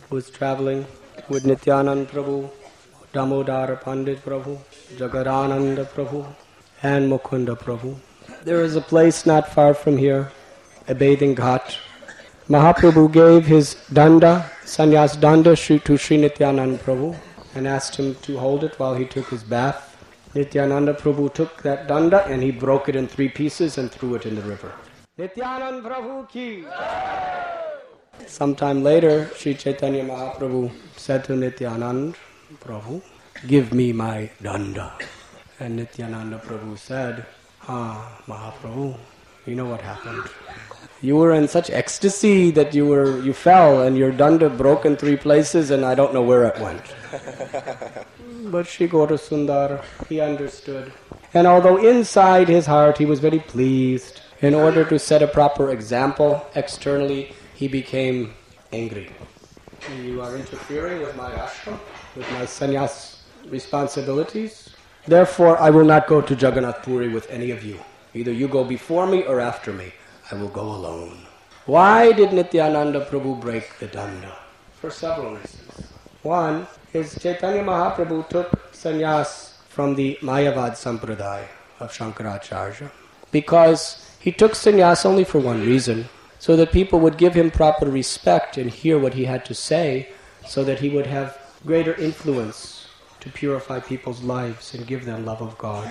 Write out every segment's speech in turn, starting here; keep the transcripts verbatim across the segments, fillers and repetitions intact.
who was traveling with Nityanand Prabhu, Damodar Pandit Prabhu, Jagadananda Prabhu, and Mukunda Prabhu. There is a place not far from here, a bathing ghat. Mahaprabhu gave his danda, sannyas danda, to Sri Nityananda Prabhu and asked him to hold it while he took his bath. Nityananda Prabhu took that danda and he broke it in three pieces and threw it in the river. Nityananda Prabhu ki! Sometime later, Sri Chaitanya Mahaprabhu said to Nityananda Prabhu, "Give me my danda." And Nityananda Prabhu said, "Ah, Mahaprabhu, you know what happened. You were in such ecstasy that you were you fell and your danda broke in three places and I don't know where it went." But Sri Gaura Sundar, he understood. And although inside his heart he was very pleased, in order to set a proper example externally, he became angry. "You are interfering with my ashram, with my sannyas responsibilities. Therefore, I will not go to Jagannath Puri with any of you. Either you go before me or after me. I will go alone." Why did Nityananda Prabhu break the danda? For several reasons. One is Chaitanya Mahaprabhu took sannyas from the Mayavad Sampradaya of Shankaracharya because he took sannyas only for one reason, so that people would give him proper respect and hear what he had to say, so that he would have greater influence to purify people's lives and give them love of God.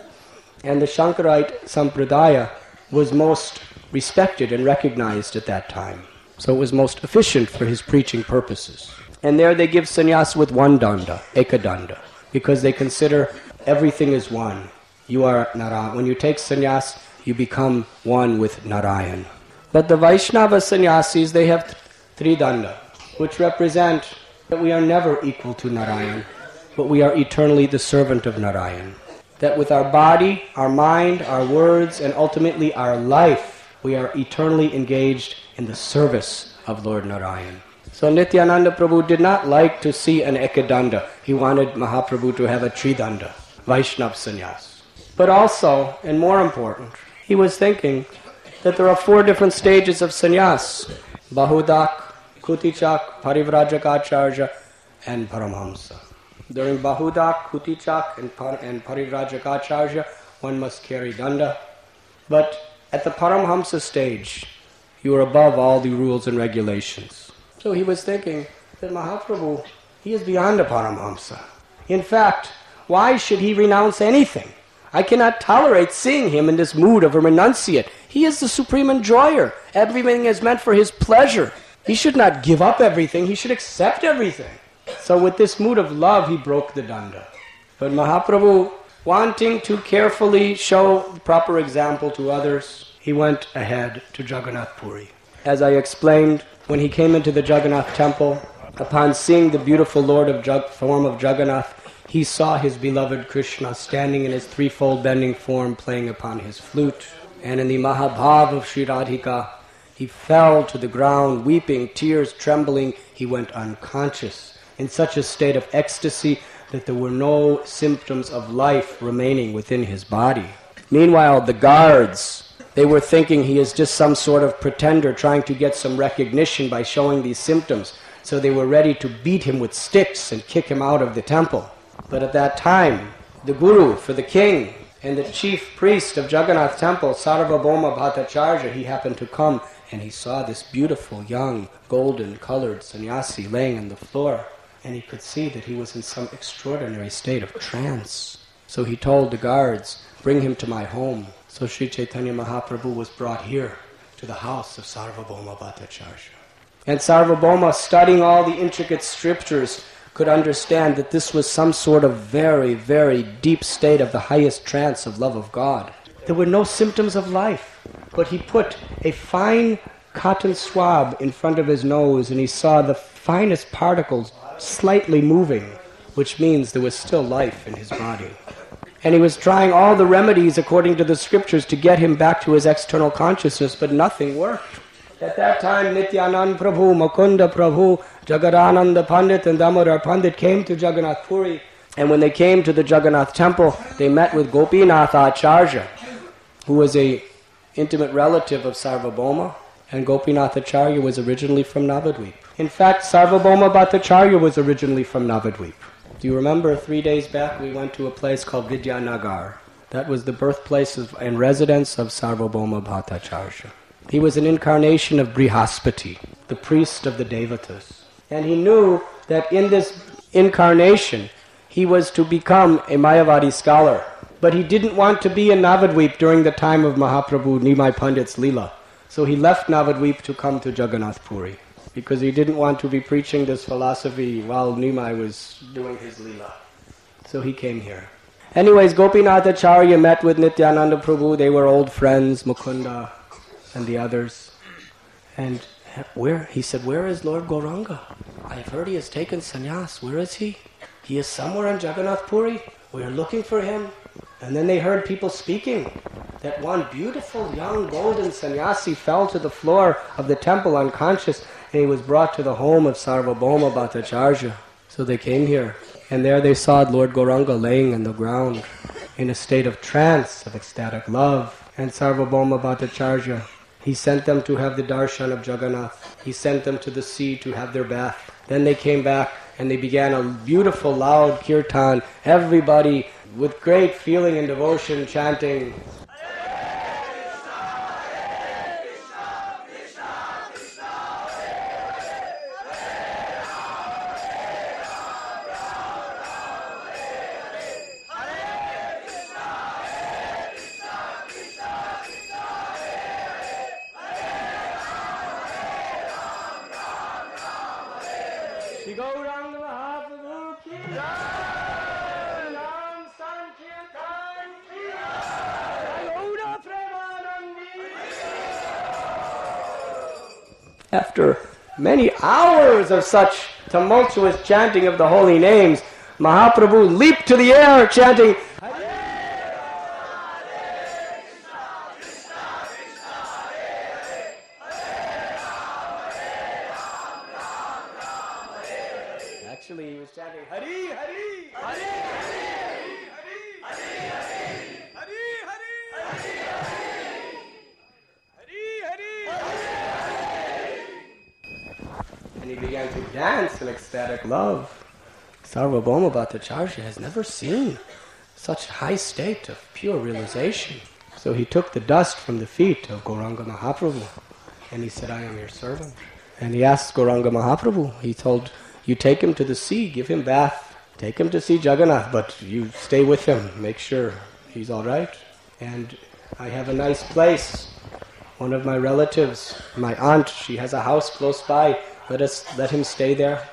And the Shankarite Sampradaya was most respected and recognized at that time. So it was most efficient for his preaching purposes. And there they give sannyas with one danda, ekadanda, because they consider everything is one. You are Narayan. When you take sannyas, you become one with Narayan. But the Vaishnava sannyasis, they have th- three danda, which represent that we are never equal to Narayan, but we are eternally the servant of Narayan. That with our body, our mind, our words, and ultimately our life, we are eternally engaged in the service of Lord Narayan. So Nityananda Prabhu did not like to see an ekadanda. He wanted Mahaprabhu to have a tridanda, Vaishnav sannyas. But also, and more important, he was thinking that there are four different stages of sannyas: Bahudak, Kutichak, Parivrajagacharya, and Paramhamsa. During Bahudak, Kutichak, and, Par- and Parivrajagacharya, one must carry danda. But at the Paramhamsa stage, you are above all the rules and regulations. So he was thinking that Mahaprabhu, he is beyond a Paramhamsa. In fact, why should he renounce anything? I cannot tolerate seeing him in this mood of a renunciate. He is the supreme enjoyer. Everything is meant for his pleasure. He should not give up everything. He should accept everything. So with this mood of love, he broke the danda. But Mahaprabhu, wanting to carefully show the proper example to others, he went ahead to Jagannath Puri. As I explained, when he came into the Jagannath temple, upon seeing the beautiful Lord of Jag- form of Jagannath, he saw his beloved Krishna standing in his threefold bending form playing upon his flute. And in the Mahabhav of Sri Radhika, he fell to the ground, weeping, tears trembling. He went unconscious, in such a state of ecstasy that there were no symptoms of life remaining within his body. Meanwhile, the guards, they were thinking he is just some sort of pretender trying to get some recognition by showing these symptoms. So they were ready to beat him with sticks and kick him out of the temple. But at that time, the guru for the king and the chief priest of Jagannath temple, Sarvabhauma Bhattacharya, he happened to come and he saw this beautiful, young, golden-colored sannyasi laying on the floor. And he could see that he was in some extraordinary state of trance. So he told the guards, "Bring him to my home." So Sri Chaitanya Mahaprabhu was brought here to the house of Sarvabhauma Bhattacharya. And Sarvabhauma, studying all the intricate scriptures, could understand that this was some sort of very, very deep state of the highest trance of love of God. There were no symptoms of life, but he put a fine cotton swab in front of his nose and he saw the finest particles slightly moving, which means there was still life in his body. And he was trying all the remedies according to the scriptures to get him back to his external consciousness, but nothing worked. At that time, Nityananda Prabhu, Mukunda Prabhu, Jagadananda Pandit and Damodar Pandit came to Jagannath Puri. And when they came to the Jagannath temple, they met with Gopinath Acharya, who was a intimate relative of Sarvabhauma. And Gopinath Acharya was originally from Navadvip. In fact, Sarvabhauma Bhattacharya was originally from Navadvip. Do you remember three days back we went to a place called Vidyanagar? That was the birthplace of, and residence of Sarvabhauma Bhattacharya. He was an incarnation of Brihaspati, the priest of the Devatas. And he knew that in this incarnation he was to become a Mayavadi scholar. But he didn't want to be in Navadvip during the time of Mahaprabhu Nimai Pandit's Leela. So he left Navadvip to come to Jagannath Puri, because he didn't want to be preaching this philosophy while Nimai was doing his Leela. So he came here. Anyways, Gopinath Acharya met with Nityananda Prabhu. They were old friends, Mukunda and the others. And where, he said, where is Lord Gauranga? I've heard he has taken sannyas. Where is he? He is somewhere in Jagannath Puri. We are looking for him. And then they heard people speaking that one beautiful young golden sannyasi fell to the floor of the temple unconscious, and he was brought to the home of Sarvabhauma Bhattacharya. So they came here, and there they saw Lord Gauranga laying on the ground in a state of trance, of ecstatic love. And Sarvabhauma Bhattacharya, he sent them to have the darshan of Jagannath. He sent them to the sea to have their bath. Then they came back and they began a beautiful loud kirtan. Everybody with great feeling and devotion chanting, after many hours of such tumultuous chanting of the holy names, Mahaprabhu leaped to the air chanting, actually he was chanting Hari, Hari, Hari, Hari, Hari, Hari, Hari, and he began to dance in ecstatic love. Sarvabhauma Bhattacharya has never seen such high state of pure realization. So he took the dust from the feet of Gauranga Mahaprabhu and he said, I am your servant. And he asked Gauranga Mahaprabhu, he told, you take him to the sea, give him bath, take him to see Jagannath, but you stay with him, make sure he's all right. And I have a nice place. One of my relatives, my aunt, she has a house close by. Let us let him stay there.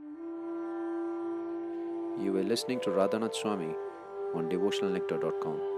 You were listening to Radhanath Swami on devotional nectar dot com.